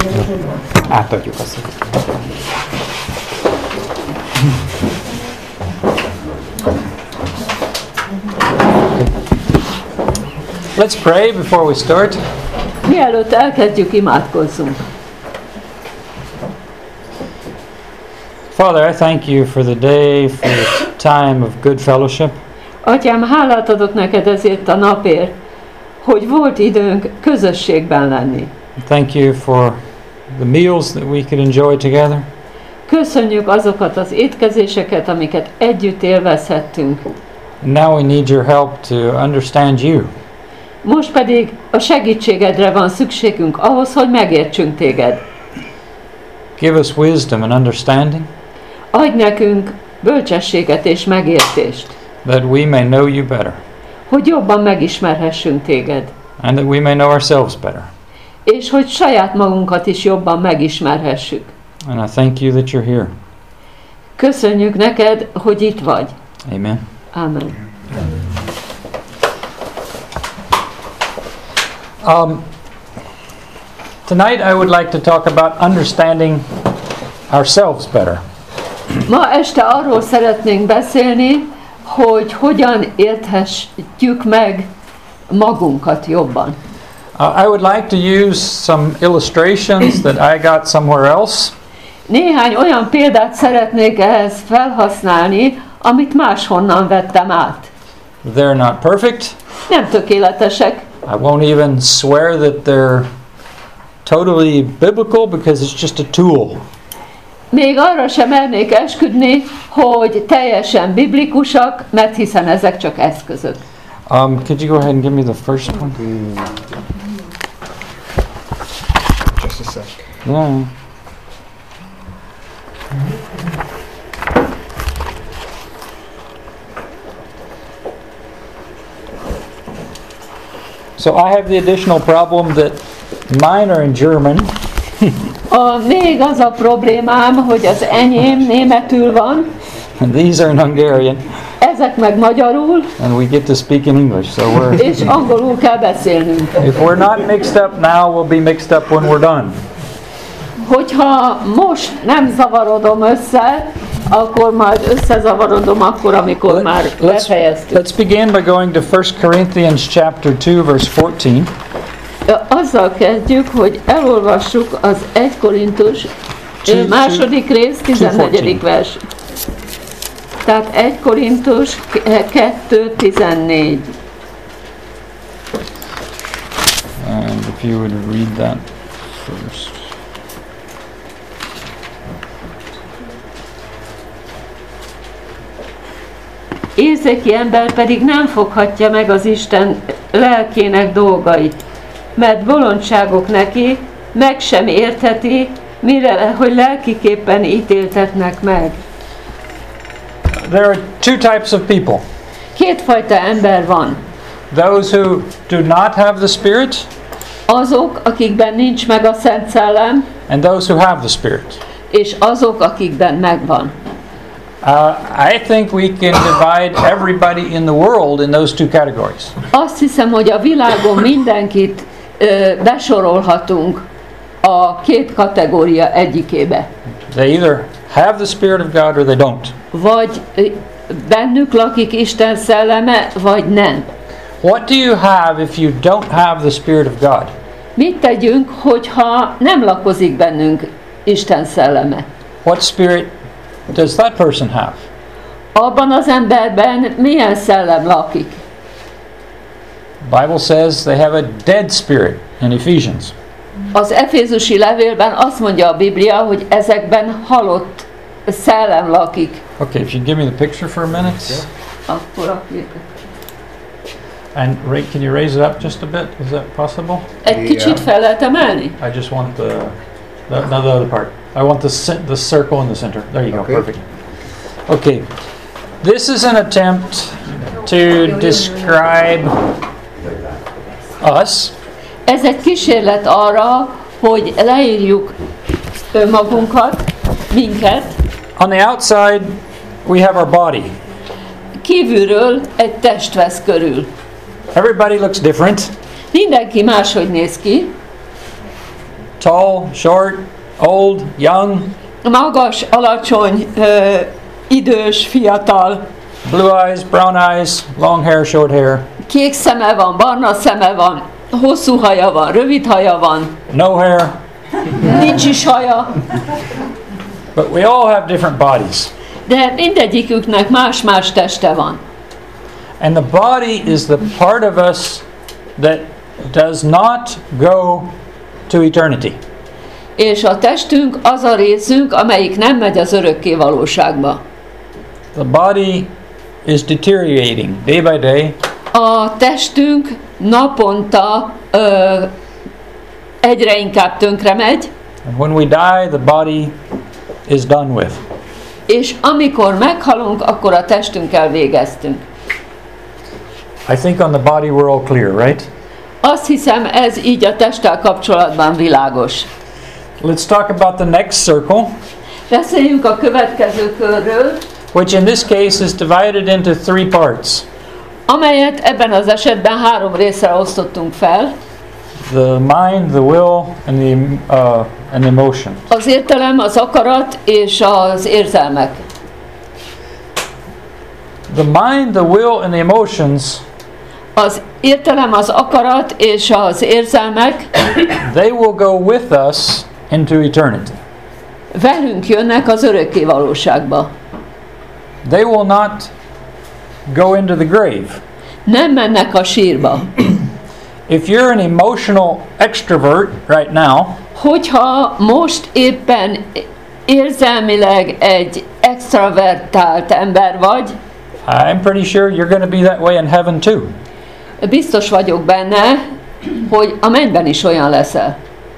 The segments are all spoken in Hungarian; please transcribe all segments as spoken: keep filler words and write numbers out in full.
Átadjuk azt. Let's pray before we start. Mielőtt elkezdjük, imádkozzunk. Father, I thank you for the day, for the time of good fellowship. Atyám, hálát adok neked ezért a napért, hogy volt időnk közösségben lenni. Thank you for the meals that we could enjoy together. Köszönjük azokat az étkezéseket, amiket együtt élvezhettünk. And now we need your help to understand you. Most pedig a segítségedre van szükségünk ahhoz, hogy megértsünk téged. Give us wisdom and understanding. Adj nekünk bölcsességet és megértést, That we may know you better. hogy jobban megismerhessünk téged, And that we may know ourselves better. és hogy saját magunkat is jobban megismerhessük. And I thank you that you're here. Köszönjük neked, hogy itt vagy. Amen. Amen. Um, tonight I would like to talk about understanding ourselves better. Ma este arról szeretnénk beszélni, hogy hogyan érthetjük meg magunkat jobban. Uh, I would like to use some illustrations that I got somewhere else. Néhány olyan példát szeretnék ehhez felhasználni, amit máshonnan vettem át. They're not perfect. Nem tökéletesek. I won't even swear that they're totally biblical because it's just a tool. Még arra sem mernék esküdni, hogy teljesen biblikusak, mert hiszen ezek csak eszközök. Um, could you go ahead and give me the first one? Just a sec. Yeah. So I have the additional problem that mine are in German. A, még az a problémám, hogy az enyém németül van, And these are in Hungarian, ezek meg magyarul, and we get to speak in English. So we're, és angolul kell beszélnünk. if we're not mixed up now, we'll be mixed up when we're done. Hogyha most nem zavarodom össze, akkor majd összezavarodom akkor, amikor már Let's, befejeztük. let's begin by going to First Corinthians chapter two, verse fourteen. Azzal kezdjük, hogy elolvassuk az egy Korintus Two- második rész, tizennegyedik fourteen. vers. Tehát egy Korintus kettő tizennégy. And if you would read that first. Északi ember pedig nem foghatja meg az Isten lelkének dolgait, mert bolondságok neki, meg sem értheti, mire, hogy lelkiképpen ítéltetnek meg. There are two types of people. Kétfajta ember van. Those who do not have the Spirit, Azok, akikben nincs meg a Szent Szellem, and those who have the Spirit. és azok, akikben megvan. Uh, I think we can divide everybody in the world in those two categories. Azt hiszem, hogy a világon mindenkit ö, besorolhatunk a két kategória egyikébe. They either have the Spirit of God or they don't. Vagy ö, bennük lakik Isten szelleme, vagy nem. What do you have if you don't have the Spirit of God? Mit tegyünk, hogyha nem lakozik bennünk Isten szelleme? What spirit does that person have? Abban az emberben milyen szellem lakik? The Bible says they have a dead spirit in Ephesians. Az efézusi levélben azt mondja a Biblia, hogy ezekben halott szellem lakik. Okay, if you give me the picture for a minute. Akkor a And Ray, can you raise it up just a bit? Is that possible? Egy kicsit fel lehet emelni? I just want the, the, no, the other part. I want the cen- the circle in the center. There you Okay. go, perfect. Okay, this is an attempt to describe us. Ez egy kísérlet arra, hogy leírjuk önmagunkat, minket. On the outside, we have our body. Kívülről egy test vesz körül. Everybody looks different. Mindenki máshogy néz ki. tall, short, old, young, Magas, alacsony, ö, idős, fiatal, blue eyes, brown eyes, long hair, short hair, kék szeme van, barna szeme van, hosszú haja van, rövid haja van, no hair, nincs is haja, but we all have different bodies. de mindegyiküknek más-más teste van. And the body is the part of us that does not go to eternity. És a testünk az a részünk, amelyik nem megy az örökké valóságba. The body is deteriorating day by day, A testünk naponta ö, egyre inkább tönkre megy, and when we die, the body is done with. és amikor meghalunk, akkor a testünkkel végeztünk. I think on the body we're all clear, right? Azt hiszem, ez így a testtel kapcsolatban világos. Let's talk about the next circle, Beszéljünk a következő körről, which in this case is divided into three parts. amelyet ebben az esetben három részre osztottunk fel. The mind, the will, and the, uh, and the emotion. Az értelem, az akarat és az érzelmek. The mind, the will, and the emotions, Az értelem, az akarat és az érzelmek they will go with us into eternity. velünk jönnek az örökké valóságba. They will not go into the grave. Nem mennek a sírba. If you're an emotional extrovert right now, Hogyha most éppen érzelmileg egy extravertált ember vagy, I'm pretty sure you're going to be that way in heaven too. biztos vagyok benne, hogy a mennyben is olyan leszel.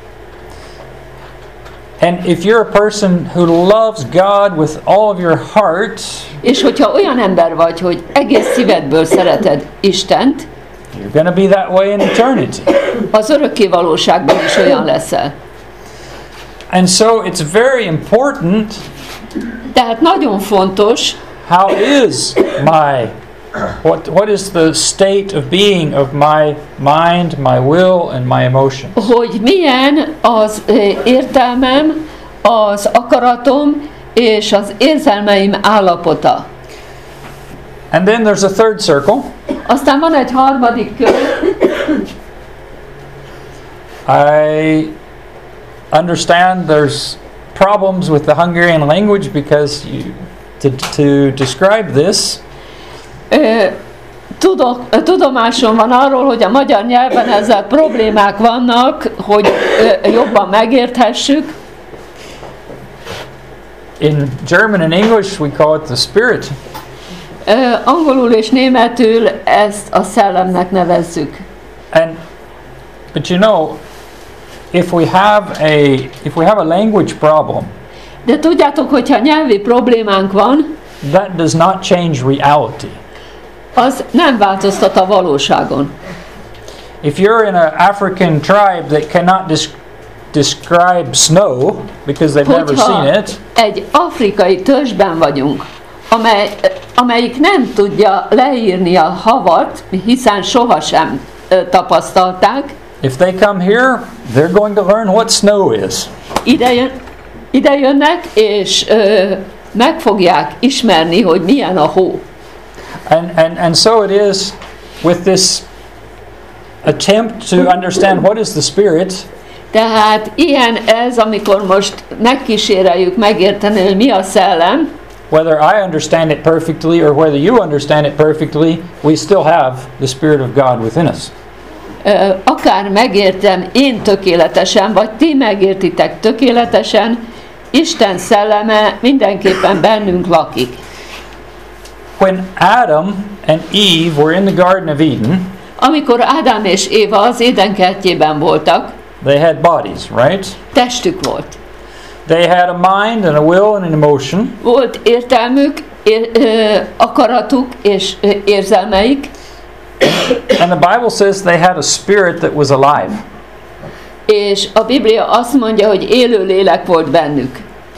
And if you're a person who loves God with all of your heart, És hogyha olyan ember vagy, hogy egész szívedből szereted Istent, you're going to be that way in eternity. az örökké valóságban is olyan leszel. And so it's very important, Tehát nagyon fontos, how is my what what is the state of being of my mind, my will and my emotions? hogy milyen az ö, értelmem, az akaratom és az érzelmeim állapota. And then there's a third circle. Aztán van egy harmadik kör. I understand there's problems with the Hungarian language because you, to, to describe this, Ö, Tudok, tudomásom van arról, hogy a magyar nyelven ezzel problémák vannak, hogy ö, jobban megérthessük. in German and English we call it the spirit. Ö, Angolul és németül ezt a szellemnek nevezzük. And but you know, if we have a if we have a language problem, De tudjátok, hogyha nyelvi problémánk van, that does not change reality. az nem változtat a valóságon. If you're in an African tribe that cannot dis- describe snow because they've never Hogyha seen it, egy afrikai törzsben vagyunk, amely, amelyik nem tudja leírni a havat, hiszen sohasem ö, tapasztalták, if they come here, they're going to learn what snow is. ide, jön, ide jönnek, és ö, meg fogják ismerni, hogy milyen a hó. And, and, and so it is with this attempt to understand what is the spirit. Tehát ilyen ez, amikor most megkíséreljük megérteni, hogy mi a szellem, Whether I understand it perfectly or whether you understand it perfectly, we still have the Spirit of God within us. ö, akár megértem én tökéletesen, vagy ti megértitek tökéletesen, Isten szelleme mindenképpen bennünk lakik. When Adam and Eve were in the Garden of Eden, Amikor Ádám és Éva az Édenkertjében voltak, they had bodies, right? testük volt. They had a mind and a will and an emotion. Volt értelmük, ér, ö, akaratuk és ö, érzelmeik, And the Bible says they had a spirit that was alive. és a Biblia azt mondja, hogy élő lélek volt bennük.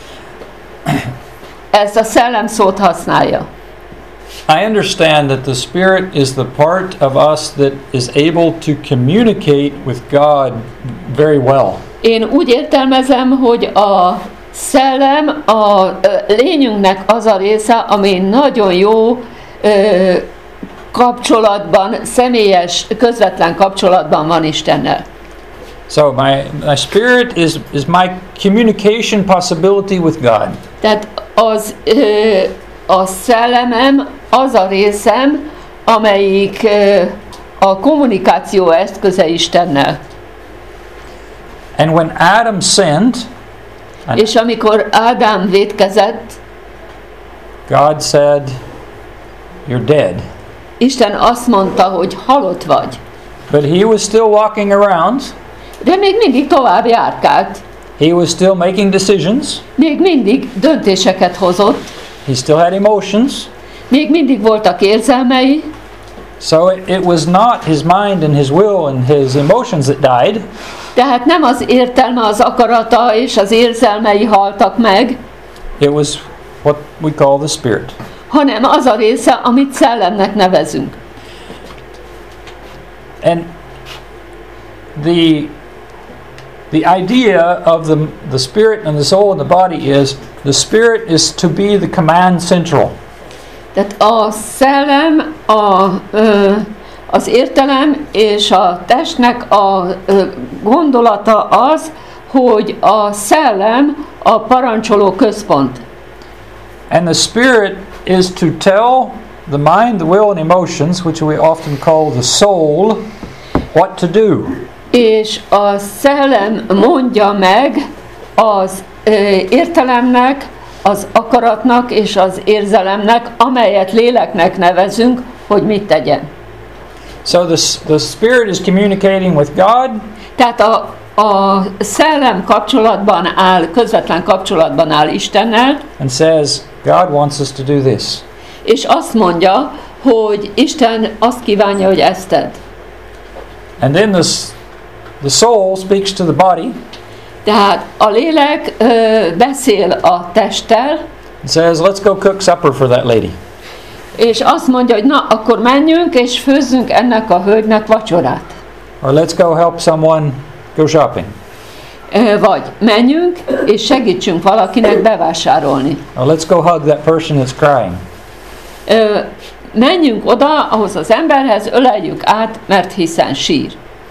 Ezt a szellem szót használja. I understand that the Spirit is the part of us that is able to communicate with God very well. Én úgy értelmezem, hogy a szellem a ö, lényünknek az a része, ami nagyon jó ö, kapcsolatban, személyes, közvetlen kapcsolatban van Istennel. So my, my spirit is, is my communication possibility with God. Tehát az, ö, a szellemem az a részem, amelyik ö, a kommunikáció eszköze Istennel. And when Adam sinned, És amikor Ádám vétkezett, God said, "You're dead." Isten azt mondta, hogy halott vagy. But he was still walking around. De még mindig tovább járkált. He was still making decisions. Még mindig döntéseket hozott. He still had emotions. Még mindig voltak érzelmei. So it, it was not his mind and his will and his emotions that died. Tehát nem az értelme, az akarata és az érzelmei haltak meg, It was what we call the spirit. hanem az a része, amit szellemnek nevezünk. And the the idea of the the spirit and the soul and the body is the spirit is to be the command central. Tehát a szellem, a, ö, az értelem és a testnek a ö, gondolata az, hogy a szellem a parancsoló központ. And the spirit is to tell the mind, the will and emotions, which we often call the soul, what to do. És a szellem mondja meg az ö, értelemnek, az akaratnak és az érzelemnek, amelyet léleknek nevezünk, hogy mit tegyen. So the, the spirit is communicating with God. Tehát a, a szellem kapcsolatban áll, közvetlen kapcsolatban áll Istennel, And says, God wants us to do this. és azt mondja, hogy Isten azt kívánja, hogy ezt tedd. And then this, the soul speaks to the body. Tehát a lélek ö, beszél a testtel, And says, let's go cook supper for that lady. és azt mondja, hogy na, akkor menjünk és főzzünk ennek a hölgynek vacsorát. Or let's go help someone go shopping. Ö, Vagy menjünk és segítsünk valakinek bevásárolni. Or let's go hug that person that's crying. Ö, Menjünk oda, ahhoz az emberhez, öleljük át, mert hiszen sír.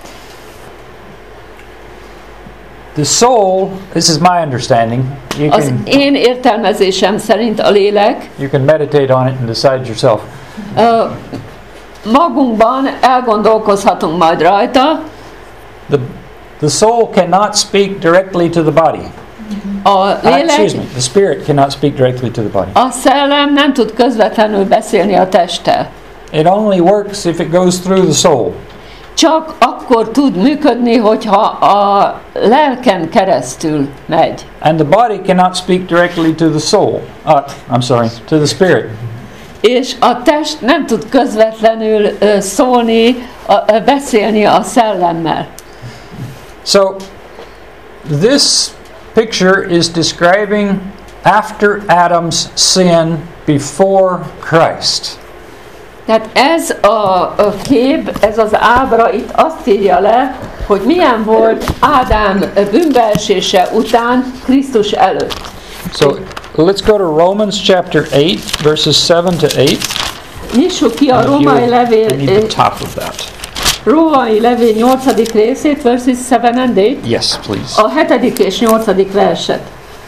The soul, this is my understanding. You Az can, én értelmezésem szerint a lélek you can meditate on it and decide yourself. ö, magunkban elgondolkozhatunk majd rajta. The, the soul cannot speak directly to the body. A Uh, lélek, excuse me, the spirit cannot speak directly to the body. a szellem nem tud közvetlenül beszélni a testtel. It only works if it goes through the soul. Csak akkor tud működni, hogyha a lelken keresztül megy. And the body cannot speak directly to the soul. Uh, I'm sorry, to the spirit. És a test nem tud közvetlenül ö, szólni, a, ö, beszélni a szellemmel. So, this picture is describing after Adam's sin before Christ. Tehát ez a, a kép, ez az ábra itt azt írja le, hogy milyen volt Ádám bűnbeesése után Krisztus előtt. So, let's go to Romans chapter eight, verses seven to eight. Nyissuk ki a And if you római would levél, read the top of that. római levél nyolcadik részét, verses seven and eight, Yes, please. a hetedik és nyolcadik verset.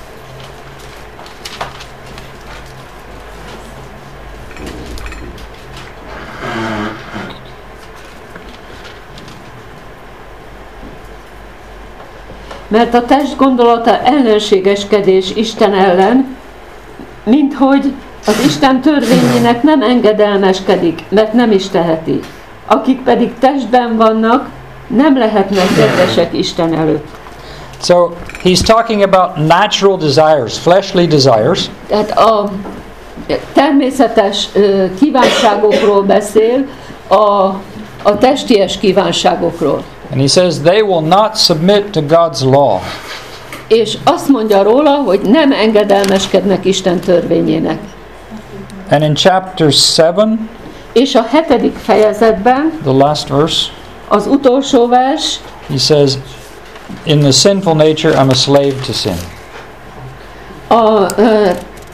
Mert a test gondolata ellenségeskedés Isten ellen, minthogy az Isten törvényének nem engedelmeskedik, mert nem is teheti. Akik pedig testben vannak, nem lehetnek kedvesek Isten előtt. So, he's talking about natural desires, fleshly desires. Tehát a természetes ö, kívánságokról beszél, a, a testies kívánságokról. And he says they will not submit to God's law. És azt mondja róla, hogy nem engedelmeskednek Isten törvényének. And in chapter seven, És a hetedik fejezetben, the last verse, az utolsó vers, he says, in the sinful nature, I'm a slave to sin. A ö,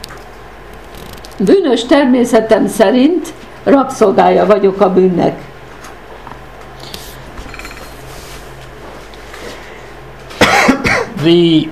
bűnös természetem szerint rabszolgája vagyok a bűnnek. The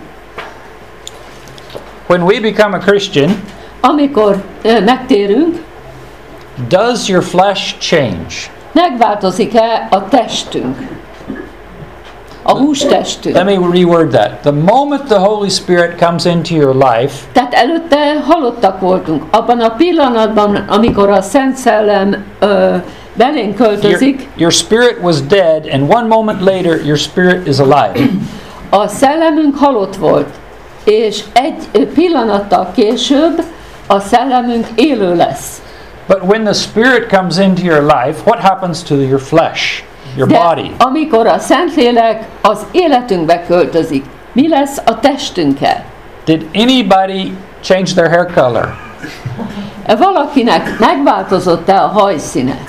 when we become a Christian, Amikor ö, megtérünk, does your flesh change? megváltozik-e a testünk? A hústestünk. Let me reword that. The moment the Holy Spirit comes into your life, Tehát előtte halottak voltunk. Abban a pillanatban, amikor a Szent Szellem ö, belénk your, költözik, your spirit was dead, and one moment later, your spirit is alive. a szellemünk halott volt, és egy pillanattal később a szellemünk élő lesz. But when the Spirit comes into your life, what happens to your flesh, your De body? amikor a Szentlélek az életünkbe költözik, mi lesz a testünkkel? Did anybody change their hair color? Valakinek megváltozott-e a hajszíne?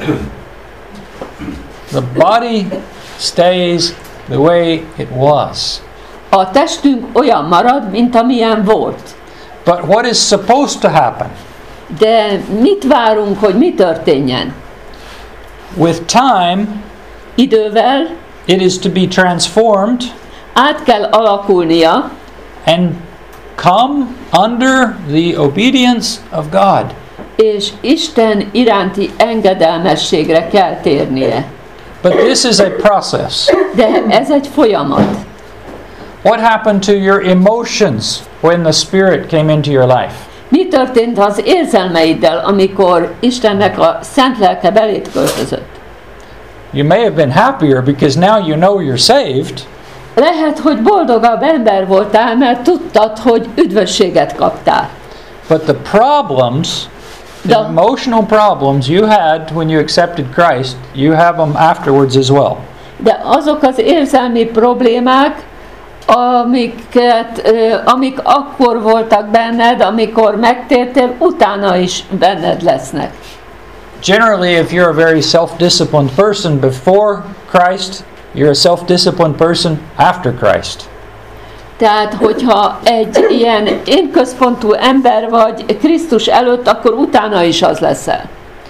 The body stays the way it was. A testünk olyan marad, mint amilyen volt. But what is supposed to happen? De mit várunk, hogy mi történjen? With time, Idővel it is to be transformed át kell alakulnia, and come under the obedience of God. és Isten iránti engedelmességre kell térnie. But this is a process. De ez egy folyamat. What happened to your emotions when the Spirit came into your life? Mi történt az érzelmeiddel, amikor Istennek a szent lelke belét költözött? You may have been happier because now you know you're saved, Lehet, hogy boldogabb ember voltál, mert tudtad, hogy üdvösséget kaptál. but the problems, the The- emotional problems you had when you accepted Christ, you have them afterwards as well. De azok az érzelmi problémák, amiket, ö, amik akkor voltak benned, amikor megtértél, utána is benned lesznek. Generally, if you're a very self-disciplined person before Christ, you're a self-disciplined person after Christ. Tehát, hogyha egy ilyen én központú ember vagy Krisztus előtt, akkor utána is az leszel.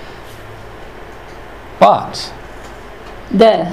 But De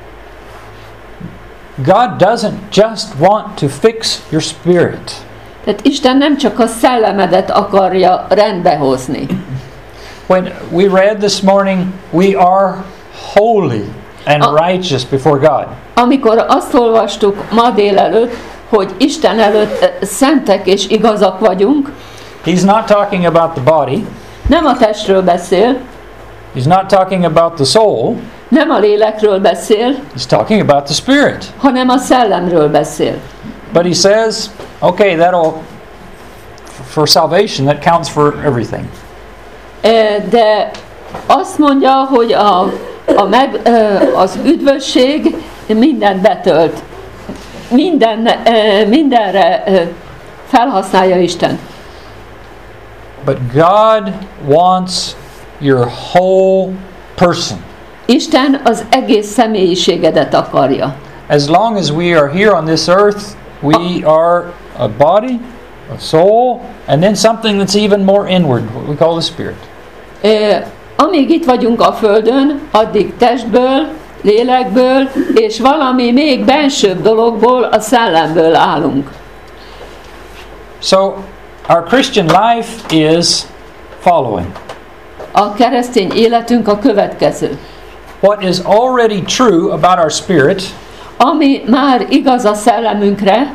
God doesn't just want to fix your spirit. tehát Isten nem csak a szellemedet akarja rendbe hozni. When we read this morning, we are holy and Ah. righteous before God. Amikor azt olvastuk ma délelőtt, hogy Isten előtt eh, szentek és igazak vagyunk, He's not talking about the body. nem a testről beszél, He's not talking about the soul. nem a lélekről beszél, He's talking about the spirit. hanem a szellemről beszél. But he says, okay, that'll for salvation that counts for everything. Eh, De azt mondja, hogy a, a meg, eh, az üdvösség mindent betölt. Minden, eh, mindenre eh, felhasználja Isten. But God wants your whole person. Isten az egész személyiségedet akarja. As long as we are here on this earth, we are a body, a soul, and then something that's even more inward, what we call the spirit. Eh, Amíg itt vagyunk a Földön, addig testből, lélekből, és valami még bensőbb dologból, a szellemből állunk. So, our Christian life is following. A keresztény életünk a következő. What is already true about our spirit Ami már igaz a szellemünkre,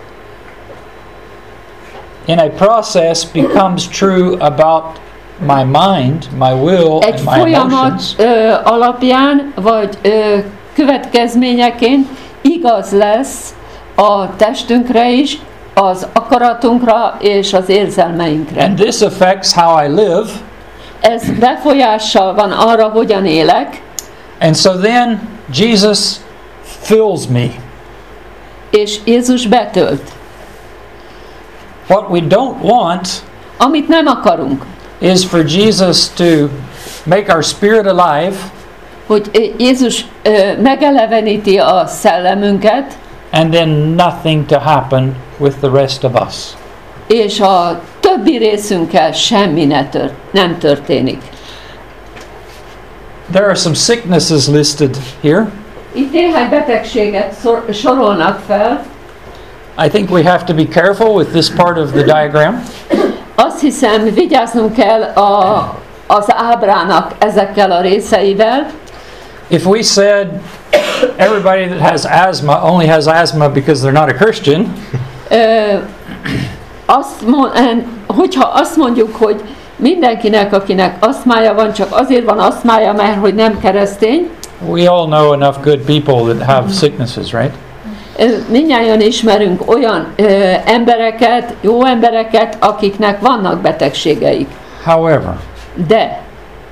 in a process becomes true about my mind, my will, egy and my folyamat emotions. ö, alapján, vagy ö, következményeként igaz lesz a testünkre is, az akaratunkra és az érzelmeinkre. And this affects how I live. Ez befolyással van arra, hogyan élek, And so then Jesus fills me. és Jézus betölt. What we don't want Amit nem akarunk, is for Jesus to make our spirit alive hogy Jézus ö, megeleveníti a szellemünket, and then nothing to happen with the rest of us. És a többi részünkkel semmi ne tört, nem történik. There are some sicknesses listed here. Itt néhány betegséget szor- sorolnak fel. I think we have to be careful with this part of the diagram. Azt hiszem, vigyáznunk kell a, az ábrának ezekkel a részeivel. If we said everybody that has asthma only has asthma because they're not a Christian, Ö, azt mond, hogyha azt mondjuk, hogy mindenkinek, akinek aszmája van, csak azért van aszmája, mert hogy nem keresztény, we all know enough good people that have sicknesses, right? mindnyájan ismerünk olyan ö, embereket, jó embereket, akiknek vannak betegségeik. However, De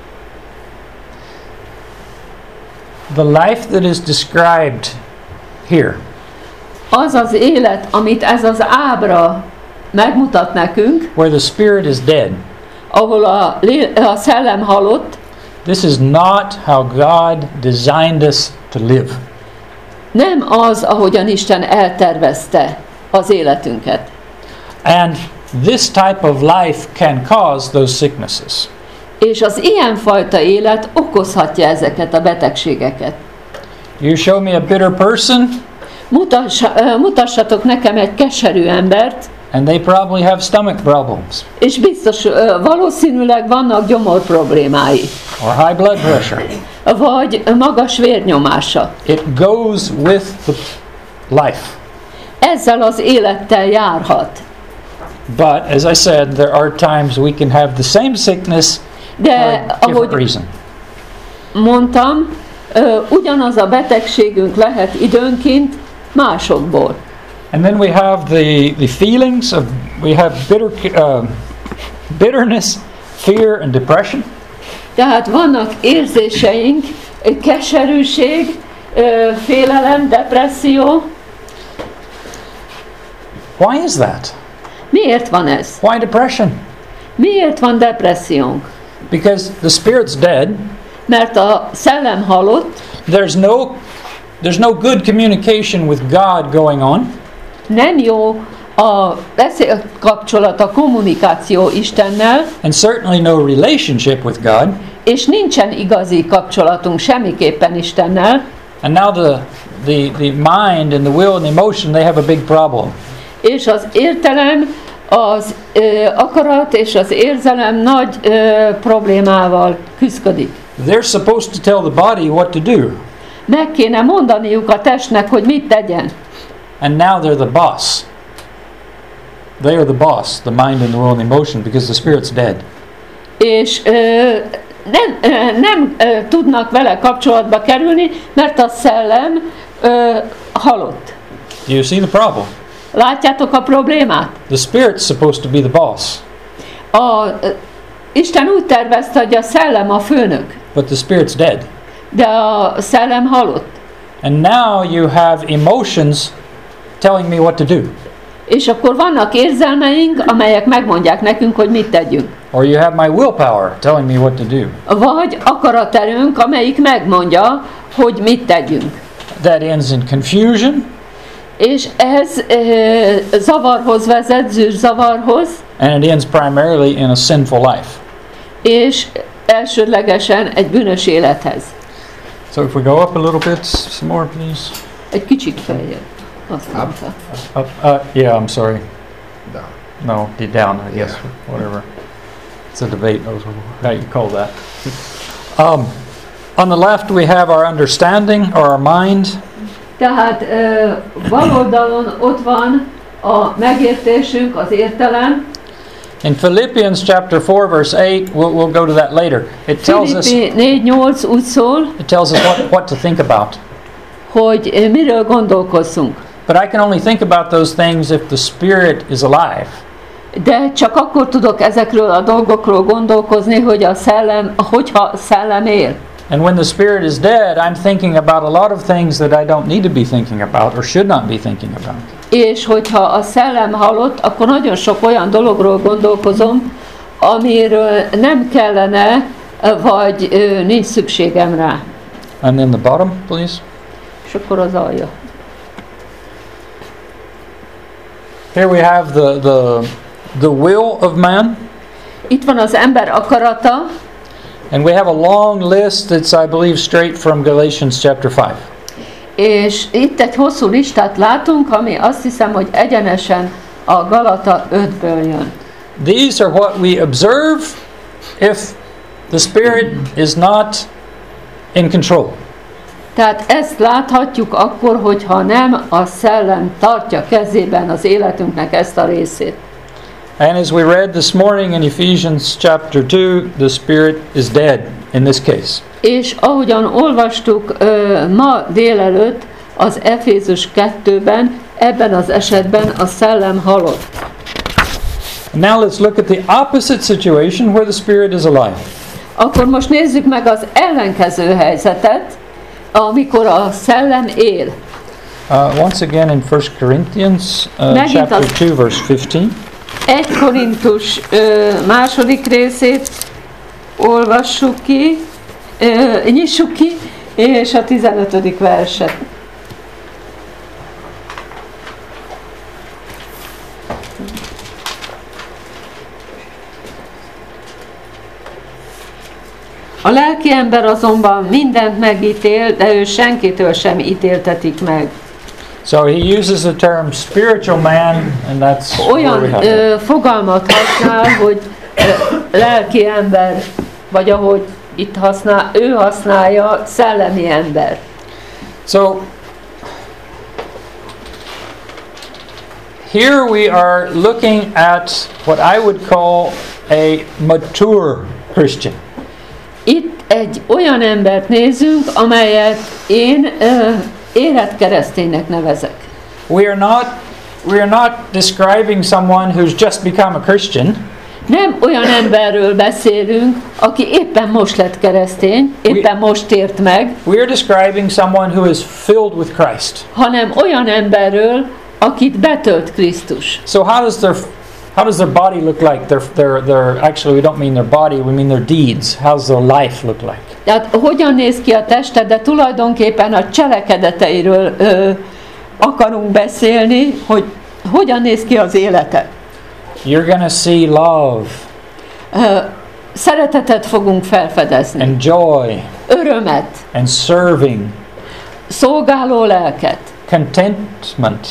the life that is described here az az élet, amit ez az ábra megmutat nekünk, where the spirit is dead, ahol a, lé- a szellem halott, this is not how God designed us to live. nem az, ahogyan Isten eltervezte az életünket. And this type of life can cause those sicknesses. És az ilyenfajta élet okozhatja ezeket a betegségeket. You show me a bitter person, Mutassa, ö, mutassatok nekem egy keserű embert, and they probably have stomach problems és biztos ö, valószínűleg vannak gyomor problémái, or high blood pressure. vagy magas vérnyomása. It goes with the life. Ezzel az élettel járhat. But as I said, there are times we can have the same sickness De for a different ahogy reason. mondtam, ö, ugyanaz a betegségünk lehet időnként másokból. And then we have the, the feelings of, we have bitter, uh, bitterness, fear, and depression. Tehát vannak érzéseink, keserűség, ö, félelem, depresszió. Why is that? Miért van ez? Why depression? Miért van depressziónk? Because the spirit's dead. Mert a szellem halott, There's no, there's no good communication with God going on. nem jó a beszélkapcsolat, a kommunikáció Istennel, And certainly no relationship with God. és nincsen igazi kapcsolatunk semmiképpen Istennel, And now the, the, the mind and the will and the emotion, they have a big problem. és az értelem, az ö, akarat és az érzelem nagy ö, problémával küszködik. They're supposed to tell the body what to do. Meg kéne mondaniuk a testnek, hogy mit tegyen. And now they're the boss. They are the boss, the mind and the will and the emotion, because the spirit's dead. És ö, nem, ö, nem ö, tudnak vele kapcsolatba kerülni, mert a szellem ö, halott. Do you see the problem? Látjátok a problémát? The spirit's supposed to be the boss, A, ö, Isten úgy tervezte, hogy a szellem a főnök, but the spirit's dead. de a szellem halott. And now you have emotions telling me what to do. És akkor vannak érzelmeink, amelyek megmondják nekünk, hogy mit tegyünk. Or you have my willpower telling me what to do. Vagy akaratelőnk, amelyik megmondja, hogy mit tegyünk. That ends in confusion, És ez e, zavarhoz vezet, zűrzavarhoz, and it ends primarily in a sinful life. és elsődlegesen egy bűnös élethez. So if we go up a little bit, some more please. Egy kicsit feljebb. Azt mondta. Up, uh, yeah, I'm sorry. Down. No, the down, I guess, whatever. It's a debate, how you call that. Um, on the left we have our understanding, or our mind. Tehát ö, bal oldalon ott van a megértésünk, az értelem. In Philippians chapter four, verse eight, we'll, we'll go to that later. It tells us, Filippi négy nyolc úgy szól, it tells us what, what to think about. hogy ö, miről gondolkozzunk. But I can only think about those things if the Spirit is alive. De csak akkor tudok ezekről a dolgokról gondolkozni, hogy a szellem, hogyha a szellem él. And when the Spirit is dead, I'm thinking about a lot of things that I don't need to be thinking about or should not be thinking about. És hogyha a szellem halott, akkor nagyon sok olyan dologról gondolkozom, amiről nem kellene, vagy ö, nincs szükségem rá. And then the bottom, please. És akkor az alja. Here we have the, the, the will of man. Itt van az ember akarata, And we have a long list that's, I believe, straight from Galatians chapter five. és itt egy hosszú listát látunk, ami azt hiszem, hogy egyenesen a Galata ötből jön. These are what we observe if the Spirit is not in control. Tehát ezt láthatjuk akkor, hogyha nem a szellem tartja kezében az életünknek ezt a részét. And as we read this morning in Ephesians chapter two, the Spirit is dead in this case. És ahogyan olvastuk ö, ma délelőtt az Efézus kettőben, ebben az esetben a szellem halott. Now let's look at the opposite situation where the Spirit is alive. Akkor most nézzük meg az ellenkező helyzetet, amikor a szellem él. Uh, once again in First Corinthians uh, Megint chapter az- two, verse fifteen. egy Korintus ö, második részét olvassuk ki, ö, nyissuk ki, és a tizenötödik verset. A lelki ember azonban mindent megítél, de ő senkitől sem ítéltetik meg. So he uses the term spiritual man, and that's where we Olyan have it. ö, fogalmat használ, hogy ö, lelki ember, vagy ahogy itt használ, ő használja, szellemi ember. So here we are looking at what I would call a mature Christian. Itt egy olyan embert nézünk, amelyet én ö, érett kereszténynek nevezek. We are not we are not describing someone who's just become a Christian. Nem olyan emberről beszélünk, aki éppen most lett keresztény, éppen most tért meg, We are describing someone who is filled with Christ. hanem olyan emberről, akit betölt Krisztus. So how does their how does their body look like? Their their their actually we don't mean their body, we mean their deeds. How's their life look like? Tehát hogyan néz ki a teste, de tulajdonképpen a cselekedeteiről ö, akarunk beszélni, hogy hogyan néz ki az élete. You're going to see love Ö, szeretetet fogunk felfedezni, and joy örömet, and serving, szolgáló lelket, contentment,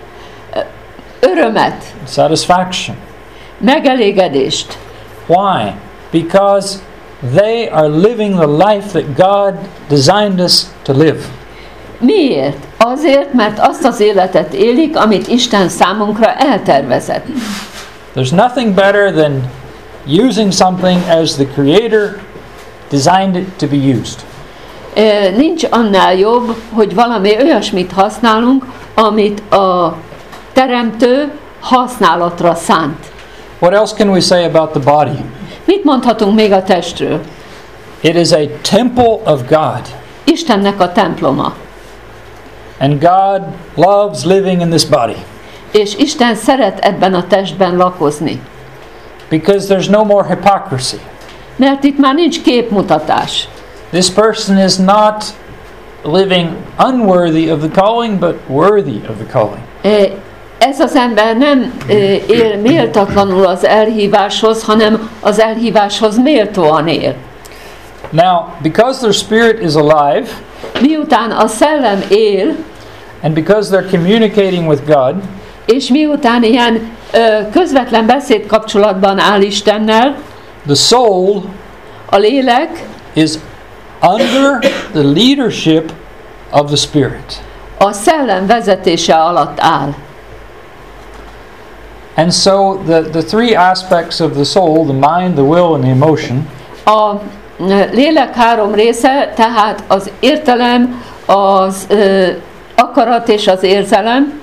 örömet, satisfaction. megelégedést. Why? Because they are living the life that God designed us to live. Miért? Azért, mert azt az életet élik, amit Isten számunkra eltervezett. There's nothing better than using something as the Creator designed it to be used. Ö, Nincs annál jobb, hogy valami olyasmit használunk, amit a teremtő használatra szánt. What else can we say about the body? Mit mondhatunk még a testről? It is a temple of God, Istennek a temploma. and God loves living in this body És Isten szeret ebben a testben lakozni. because there's no more hypocrisy. Mert itt már nincs képmutatás. This person is not living unworthy of the calling, but worthy of the calling. Ö, Ez az ember nem ö, él méltatlanul az elhíváshoz, hanem az elhíváshoz méltóan él. Now, because their spirit is alive, Miután a szellem él, and because they're communicating with God, és miután ilyen ö, közvetlen beszédkapcsolatban áll Istennel, the soul a lélek is under the leadership of the Spirit. a szellem vezetése alatt áll. And so the, the three aspects of the soul, the mind, the will, and the emotion, A ö, lélek három része, tehát az értelem, az ö, akarat és az érzelem,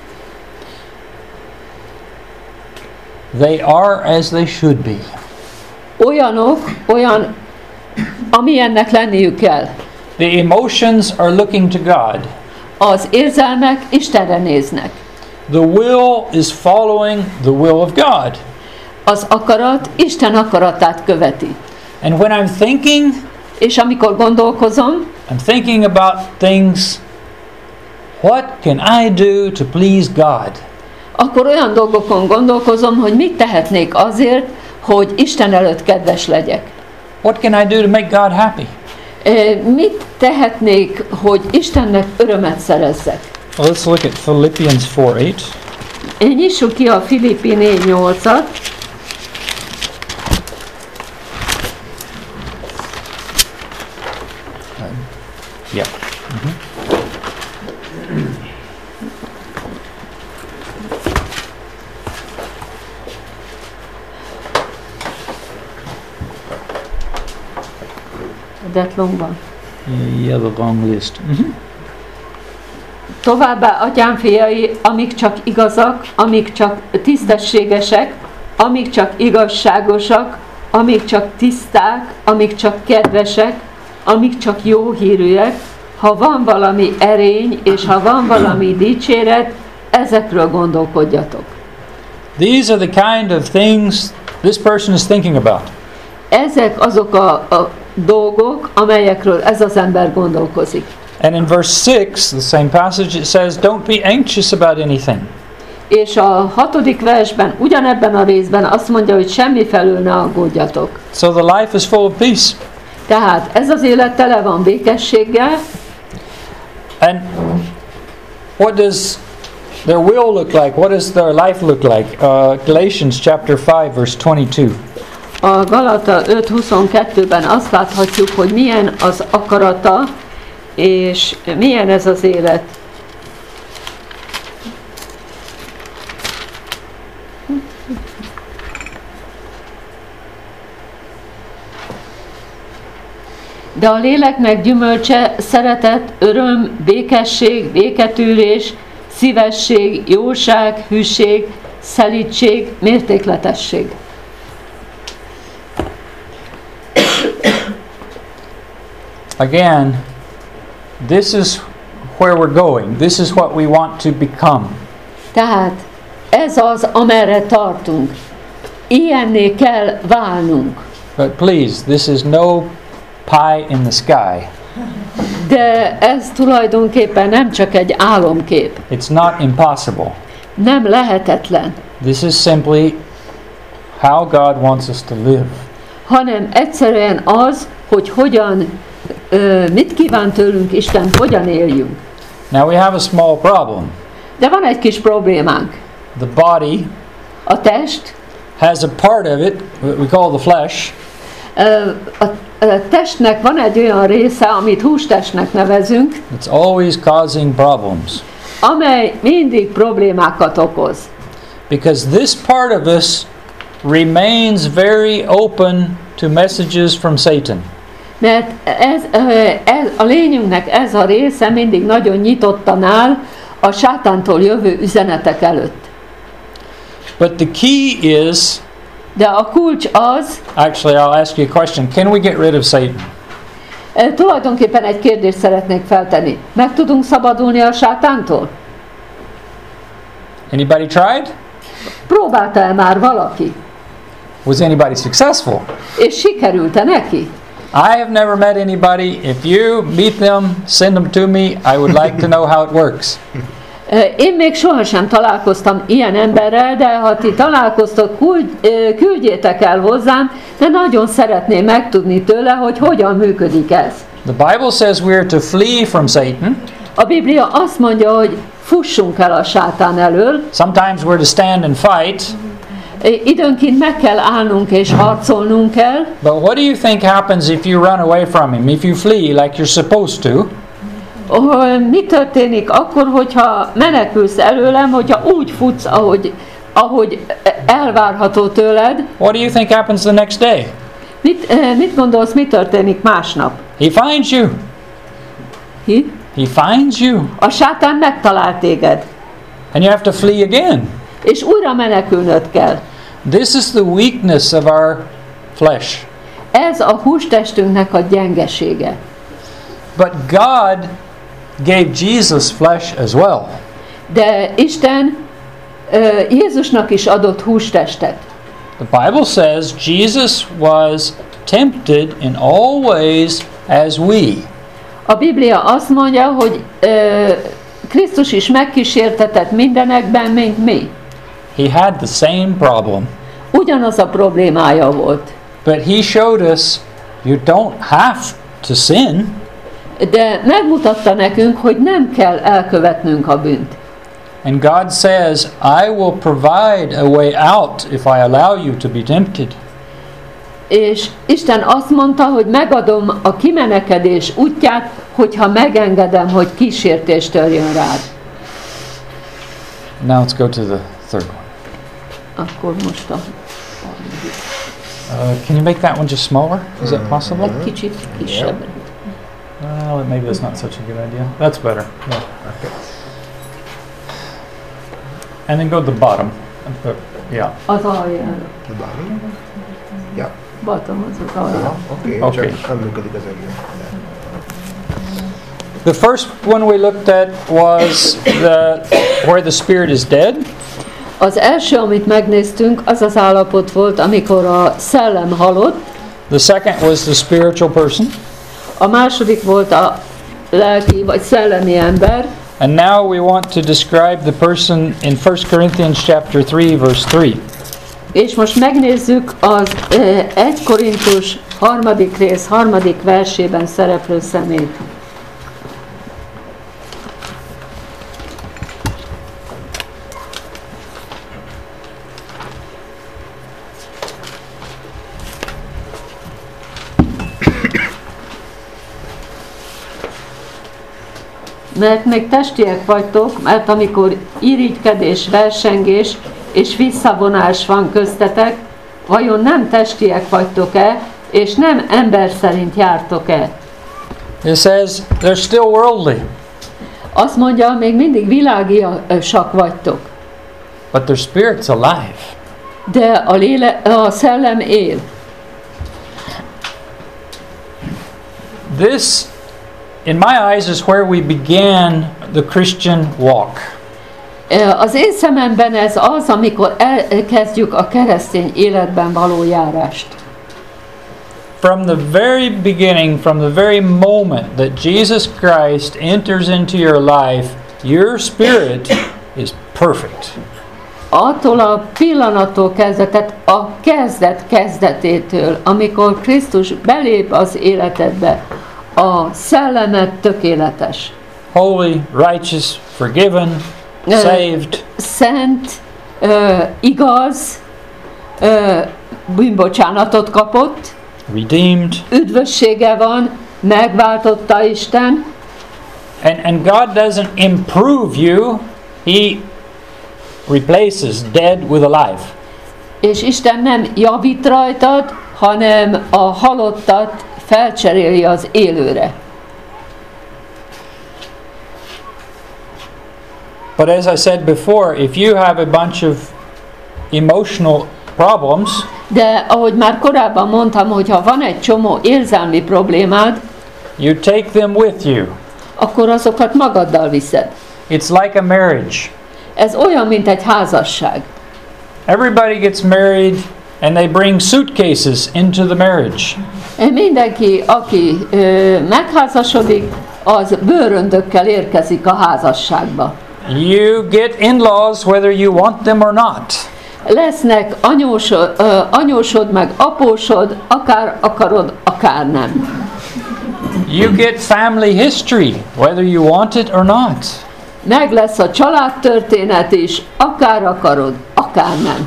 they are as they should be. olyanok, olyan, amilyennek lenniük kell. The emotions are looking to God. Az érzelmek Istenre néznek. The will is following the will of God. Az akarat Isten akaratát követi. And when I'm thinking, És amikor gondolkozom, I'm thinking about things, what can I do to please God? akkor olyan dolgokon gondolkozom, hogy mit tehetnék azért, hogy Isten előtt kedves legyek. What can I do to make God happy? Mit tehetnék, hogy Istennek örömet szerezzek? Well, let's look at Philippians four eight. Nyissuk ki a Filippi négy nyolcat. Yeah. Mhm. That long van. Yeah, the long list. Mhm. Továbbá, atyám fiai, amik csak igazak, amik csak tisztességesek, amik csak igazságosak, amik csak tiszták, amik csak kedvesek, amik csak jó hírűek, ha van valami erény, és ha van valami dicséret, ezekről gondolkodjatok. These are the kind of things this person is thinking about. Ezek azok a, a dolgok, amelyekről ez az ember gondolkozik. And in verse six, the same passage, it says, don't be anxious about anything. És a hatodik versben, ugyanebben a részben azt mondja, hogy semmi felől ne aggódjatok. So the life is full of peace. Tehát ez az élet tele van békességgel. And what does their will look like? What does their life look like? Uh, Galatians chapter five, verse twenty-two. A Galata öt huszonkettőben azt láthatjuk, hogy milyen az akarata, és milyen ez az élet. De a léleknek gyümölcse szeretet, öröm, békesség, béketűrés, szívesség, jóság, hűség, szelídség, mértékletesség. Again, this is where we're going. This is what we want to become. Tehát ez az, amerre tartunk. Ilyenné kell válnunk. But please, this is no pie in the sky. De ez tulajdonképpen nem csak egy álomkép. It's not impossible. Nem lehetetlen, This is simply how God wants us to live. hanem egyszerűen az, hogy hogyan, ö, mit kíván tőlünk Isten, hogyan éljünk. Now we have a small problem. De van egy kis problémánk. The body A test, has a part of it that we call the flesh, ö, a, a testnek van egy olyan része, amit hústestnek nevezünk, it's always causing problems. amely mindig problémákat okoz. Because this part of us remains very open to messages from Satan. Mert ez, ez, a lényünknek ez a része mindig nagyon nyitottan áll a sátántól jövő üzenetek előtt. But the key is, De a kulcs az, actually I'll ask you a question, can we get rid of Satan? e, tulajdonképpen egy kérdést szeretnék feltenni. Meg tudunk szabadulni a sátántól? Anybody tried? Próbálta-e már valaki? Was anybody successful? És sikerült-e neki? I have never met anybody. If you meet them, send them to me. I would like to know how it works. E, Én még sohasem találkoztam ilyen emberrel, de ha ti találkoztok, küld, e, küldjétek el hozzám, de nagyon szeretném megtudni tőle, hogy hogyan működik ez. The Bible says we are to flee from Satan. A Biblia azt mondja, hogy fussunk el a sátán elől. Sometimes we're to stand and fight. Időnként meg kell állnunk és harcolnunk kell. But what do you think happens if you run away from him? If you flee like you're supposed to? Mi történik akkor, hogyha menekülsz előlem, hogyha úgy futsz, ahogy, ahogy elvárható tőled? What do you think happens the next day? Mit, mit gondolsz, mi történik másnap? He finds you. Hi? He finds you. A sátán megtalál téged, And you have to flee again. és újra menekülnöd kell. This is the weakness of our flesh. Ez a hústestünknek a gyengesége. But God gave Jesus flesh as well. De Isten ö, Jézusnak is adott hústestet. The Bible says Jesus was tempted in all ways as we. A Biblia azt mondja, hogy ö, Krisztus is megkísértetett mindenekben, mint mi. he had the same problem. Ugyanaz a problémája volt. But he showed us you don't have to sin. De megmutatta nekünk, hogy nem kell elkövetnünk a bűnt. And God says, I will provide a way out if I allow you to be tempted. És Isten azt mondta, hogy megadom a kimenekedés útját, hogyha megengedem, hogy kísértés törjön rád. Now let's go to the third one. Akkor most a Uh, can you make that one just smaller? Is that possible? egy kicsit kisebb. Well, maybe that's not such a good idea. That's better. Yeah. Okay. And then go to the bottom. Uh, yeah. Az alján. The bottom? Yeah. Bottom az az alján. Uh-huh. Okay. Okay. Csak nem működik az egész. The first one we looked at was the where the spirit is dead. Az első, amit megnéztünk, az az állapot volt, amikor a szellem halott. The second was the spiritual person. A második volt a lelki vagy szellemi ember. And now we want to describe the person in First Corinthians chapter three verse three. És most megnézzük az egy Korintus harmadik rész harmadik versében szereplő személyt. Mert még testiek vagytok, mert amikor irigykedés, versengés és visszavonás van köztetek, vajon nem testiek vagytok-e, és nem ember szerint jártok-e? It says they're still worldly, Azt mondja, még mindig világiak vagytok, but their spirit's alive. de a, léle, a szellem él. This, in my eyes, is where we began the Christian walk. Az én szememben ez az, amikor elkezdjük a keresztény életben való járást. From the very beginning, from the very moment that Jesus Christ enters into your life, your spirit is perfect. Attól a pillanattól kezdve, tehát a kezdet kezdetétől, amikor Krisztus belép az életedbe, a szellemed tökéletes. Holy, righteous, forgiven, saved. Szent, ö, igaz, ö, bűnbocsánatot kapott, Redeemed. üdvössége van, megváltotta Isten, And, and God doesn't improve you, He replaces dead with alive. és Isten nem javít rajtad, hanem a halottat felcseréli az élőre. But as I said before, if you have a bunch of emotional problems, De ahogy már korábban mondtam, hogy ha van egy csomó érzelmi problémád, you take them with you. akkor azokat magaddal viszed. It's like a marriage. Ez olyan, mint egy házasság. Everybody gets married and they bring suitcases into the marriage. Mindenki, aki ö, megházasodik, az bőröndökkel érkezik a házasságba. You get in-laws whether you want them or not. Lesznek anyósod, ö, anyósod meg apósod, akár akarod, akár nem. You get family history whether you want it or not. Meg lesz a családtörténet is, akár akarod, akár nem.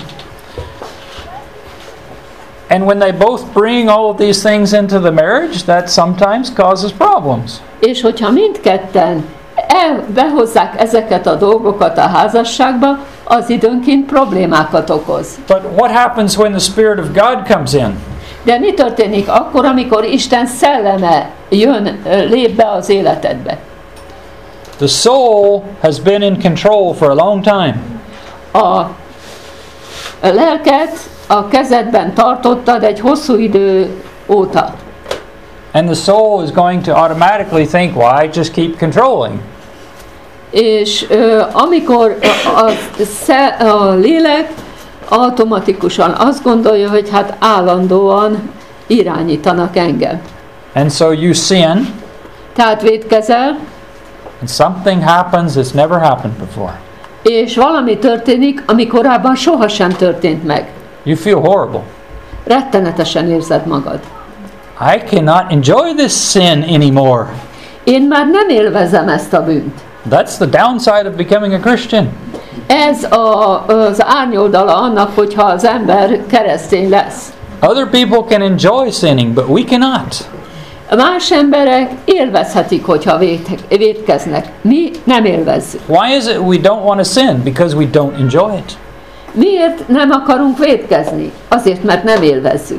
And when they both bring all of these things into the marriage, that sometimes causes problems. És hogyha mindketten el, behozzák ezeket a dolgokat a házasságba, az időnként problémákat okoz. But what happens when the Spirit of God comes in? De mi történik akkor, amikor Isten szelleme jön, lép be az életedbe? The soul has been in control for a long time. A lelket a kezedben tartottad egy hosszú idő óta. And the soul is going to automatically think, well, I just keep controlling. És ö, amikor a, a, a lélek automatikusan azt gondolja, hogy hát állandóan irányítanak engem. And so you sin, Tehát vétkezel, and something happens that's never happened before. És valami történik, ami korábban sohasem történt meg. You feel horrible. Rettenetesen érzed magad. I cannot enjoy this sin anymore. Én már nem élvezem ezt a bűnt. That's the downside of becoming a Christian. Ez a, az árnyoldala annak, hogyha az ember keresztény lesz. Other people can enjoy sinning, but we cannot. Más emberek élvezhetik, hogyha vétkeznek. Mi nem élvezzük. Why is it we don't want to sin? Because we don't enjoy it. Miért nem akarunk vétkezni? Azért, mert nem élvezzük.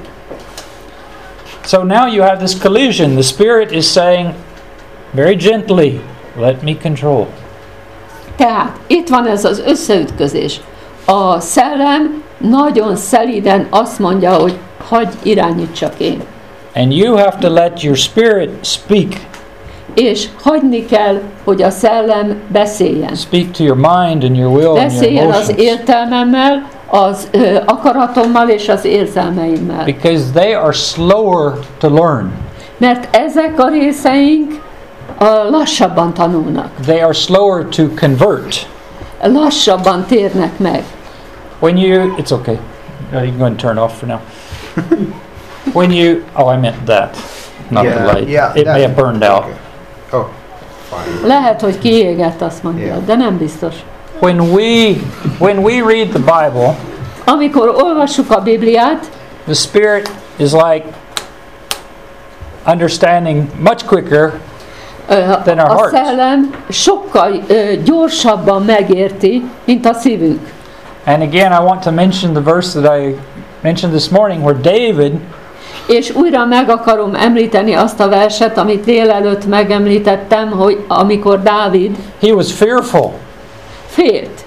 So now you have this collision. The Spirit is saying very gently, let me control. Tehát itt van ez az összeütközés. A szellem nagyon szelíden azt mondja, hogy hagyj irányítsak én. And you have to let your spirit speak. És hagyni kell, hogy a szellem beszéljen. Speak to your mind and your will and your Beszéljen az emotions. értelmemmel, az ö, akaratommal és az érzelmeimmel. Because they are slower to learn. Mert ezek a részeink a lassabban tanulnak. They are slower to convert. Lassabban térnek meg. When you, it's okay. Uh, you can go and turn off for now. When you, oh, I meant that, not Yeah, the light. yeah, It may that- have burned out. Okay. Oh, fine. Lehet, hogy kiégett, azt mondja, Yeah. de nem biztos. When we, when we read the Bible, Amikor olvassuk a Bibliát, the Spirit is like understanding much quicker. ö, Than our a hearts. szellem sokkal ö, gyorsabban megérti, mint a szívünk. And again, I want to mention the verse that I mentioned this morning where David, És újra meg akarom említeni azt a verset, amit délelőtt megemlítettem, hogy amikor Dávid he was fearful. félt,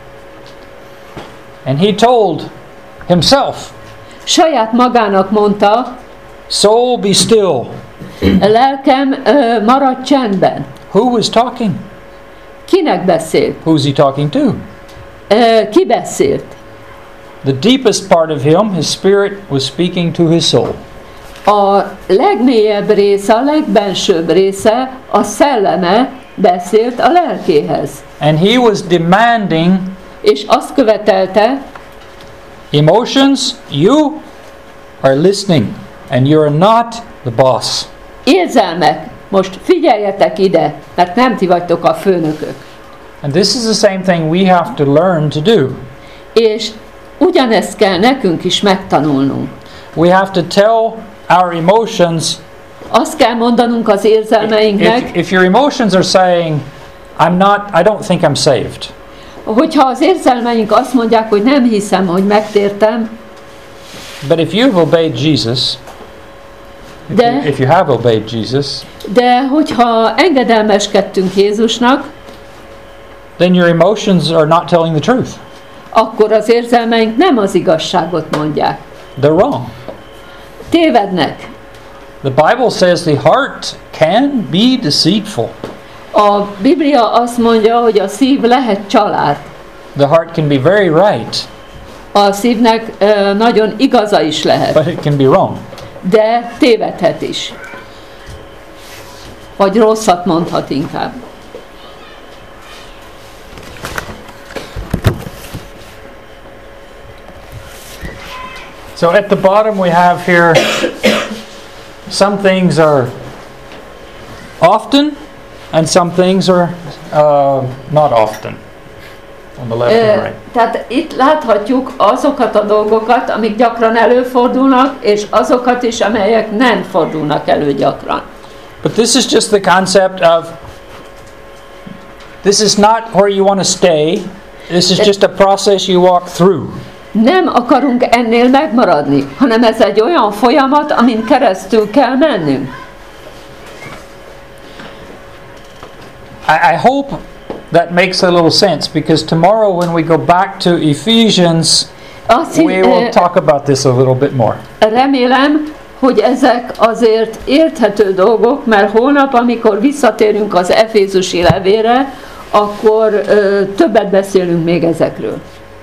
And he told himself, saját magának mondta, soul be still. lelkem ö, maradj csendben. Who was talking? Kinek beszélt? Who's he talking to? Ö, Ki beszélt? The deepest part of him, his spirit, was speaking to his soul. A legmélyebb része, a legbensőbb része, a szelleme beszélt a lelkéhez. And he was demanding És azt követelte, emotions, you are listening and you're not the boss. érzelmek, most figyeljetek ide, mert nem ti vagytok a főnökök. And this is the same thing we have to learn to do. És ugyanezt kell nekünk is megtanulnunk. We have to tell our emotions, Azt kell mondanunk az érzelmeinknek, if, if your emotions are saying, I'm not, I don't think I'm saved. hogyha az érzelmeink azt mondják, hogy nem hiszem, hogy megtértem, But if you've obeyed Jesus, if De- you, if you have obeyed Jesus, de hogyha engedelmeskedtünk Jézusnak, then your emotions are not telling the truth. akkor az érzelmeink nem az igazságot mondják. They're wrong. Tévednek. The Bible says the heart can be deceitful. A Biblia azt mondja, hogy a szív lehet család. The heart can be very right, A szívnek ö, nagyon igaza is lehet, but it can be wrong. de tévedhet is. Vagy rosszat mondhat inkább. So at the bottom we have here, some things are often and some things are uh, not often. On the left and Ö, right. Tehát itt láthatjuk azokat a dolgokat, amik gyakran előfordulnak, és azokat is, amelyek nem fordulnak elő gyakran. But this is just the concept of, this is not where you want to stay. This is just a process you walk through. Nem akarunk ennél megmaradni, hanem ez egy olyan folyamat, amin keresztül kell mennünk. I, I hope that makes a little sense, because tomorrow when we go back to Ephesians, Azt we will hisz, talk about this a little bit more. remélem, hogy ezek azért érthető dolgok, mert holnap, amikor visszatérünk az Efézusi levélre, akkor ö, többet beszélünk még ezekről.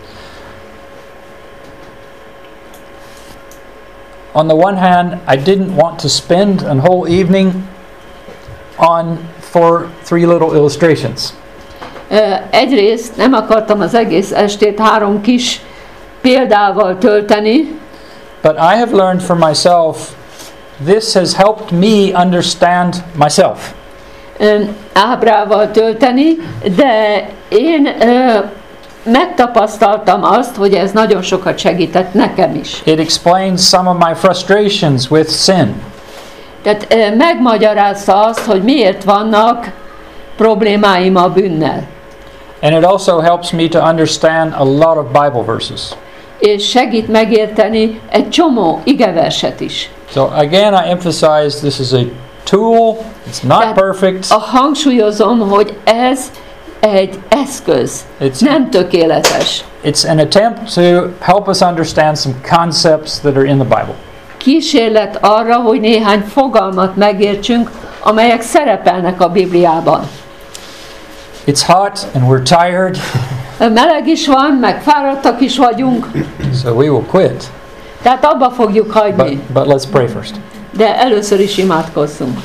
On the one hand, I didn't want to spend a whole evening on for three little illustrations. Egyrészt nem akartam az egész estét három kis példával tölteni, but I have learned for myself, this has helped me understand myself. Ábrával tölteni, de én ö, megtapasztaltam azt, hogy ez nagyon sokat segített nekem is. It explains some of my frustrations with sin. Tehát ö, megmagyarázza azt, hogy miért vannak problémáim a bűnnel. And it also helps me to understand a lot of Bible verses. És segít megérteni egy csomó igeverset is. So again, I emphasize this is a tool. It's not Tehát perfect. A hangsúlyozom, hogy ez egy eszköz, It's nem tökéletes. it's an attempt to help us understand some concepts that are in the Bible. Kísérlet arra, hogy néhány fogalmat megértsünk, amelyek szerepelnek a Bibliában. It's hot and we're tired, Meleg is van, meg fáradtak is vagyunk, so we will quit. tehát abba fogjuk hagyni. But but let's pray first. De először is imádkozzunk.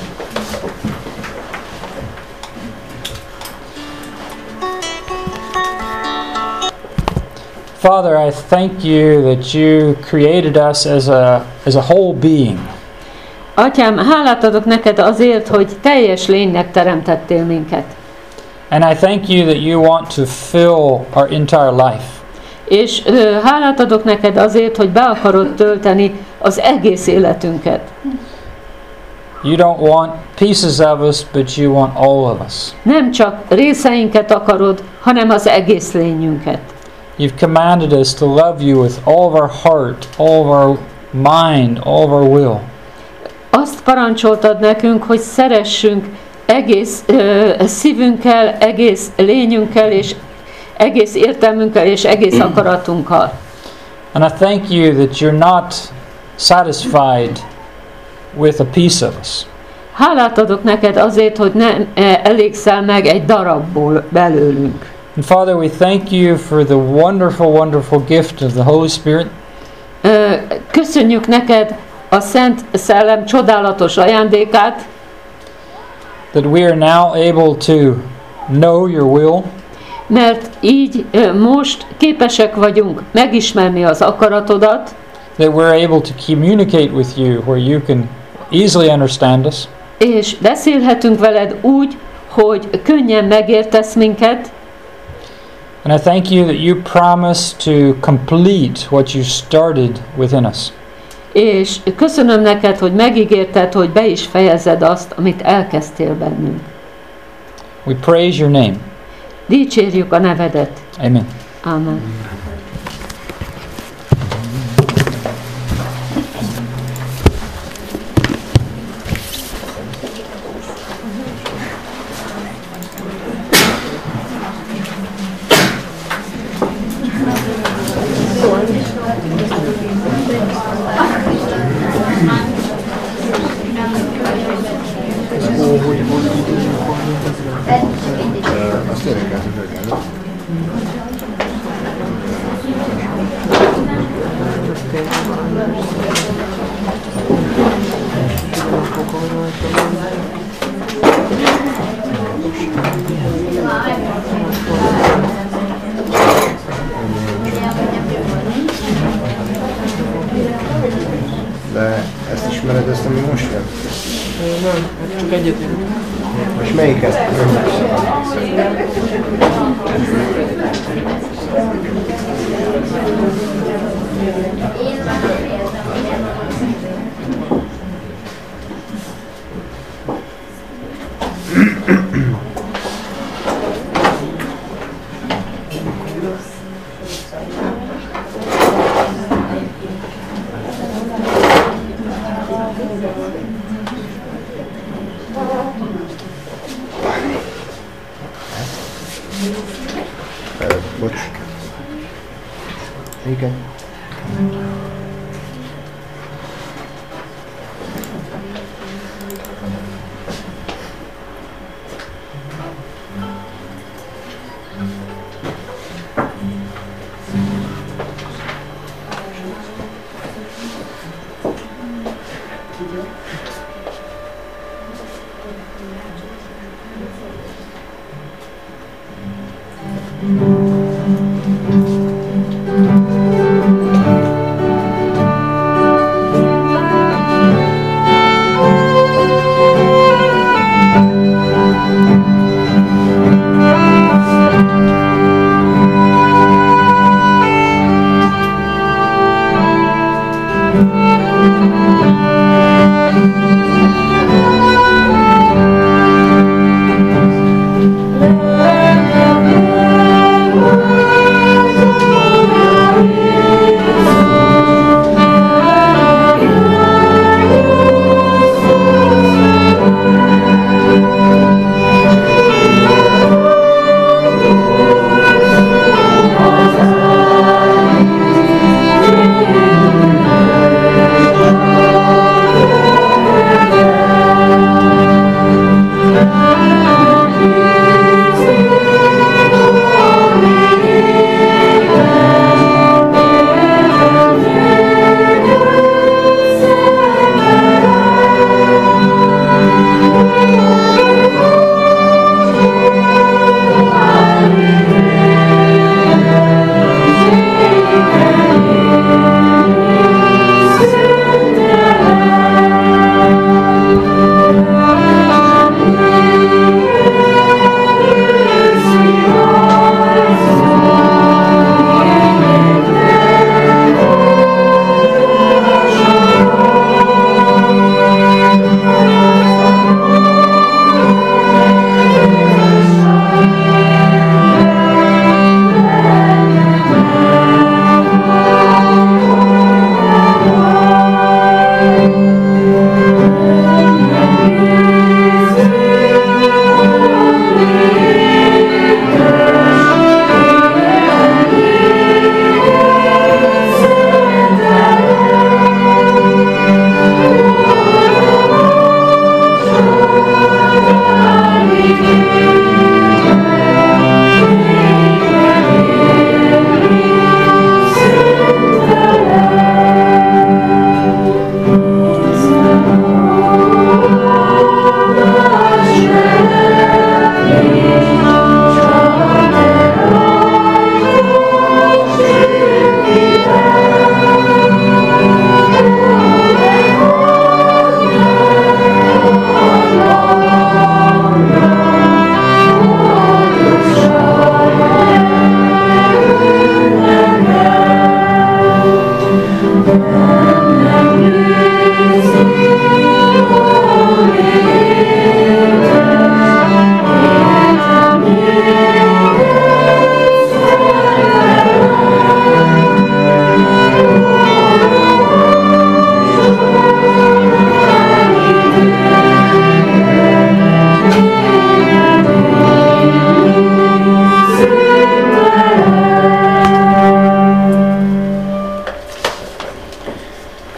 Father, I thank you that you created us as a as a whole being. Atyám, hálát adok neked azért, hogy teljes lénynek teremtettél minket. And I thank you that you want to fill our entire life. És ö, hálát adok neked azért, hogy be akarod tölteni az egész életünket. You don't want pieces of us, but you want all of us. Nem csak részeinket akarod, hanem az egész lényünket. You've commanded us to love you with all of our heart, all of our mind, all of our will. Azt parancsoltad nekünk, hogy szeressünk egész ö, szívünkkel, egész lényünkkel, és egész értelmünkkel, és egész akaratunkkal. And I thank you that you're not satisfied with a piece of us. Hálát adok neked azért, hogy nem e, elégszel meg egy darabból belőlünk. And Father, we thank you for the wonderful, wonderful gift of the Holy Spirit. Ö, köszönjük neked a Szent Szellem csodálatos ajándékát, That we are now able to know your will, mert így ö, most képesek vagyunk megismerni az akaratodat, that we're able to communicate with you where you can easily understand us, és beszélhetünk veled úgy, hogy könnyen megértesz minket, and I thank you that you promise to complete what you started within us. és köszönöm neked, hogy megígérted, hogy be is fejezed azt, amit elkezdtél bennünk. We praise your name. Dicsérjük a nevedet. Amen. Amen. Azt énekeltük meg előtt. De ezt ismered, ezt ami most jön? Nem, csak egyet írunk. Most melyik ezt? Bocs. Igen.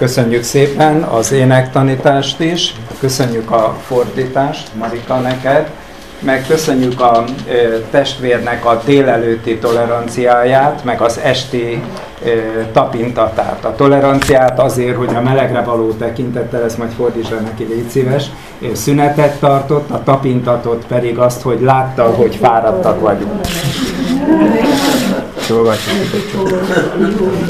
Köszönjük szépen az énektanítást is, köszönjük a fordítást, Marika, neked, meg köszönjük a ö, testvérnek a délelőtti toleranciáját, meg az esti ö, tapintatát. A toleranciát azért, hogy a melegre való tekintettel, ezt majd fordítsa neki, légy szíves, szünetet tartott, a tapintatot pedig azt, hogy látta, hogy fáradtak vagyunk. Szóval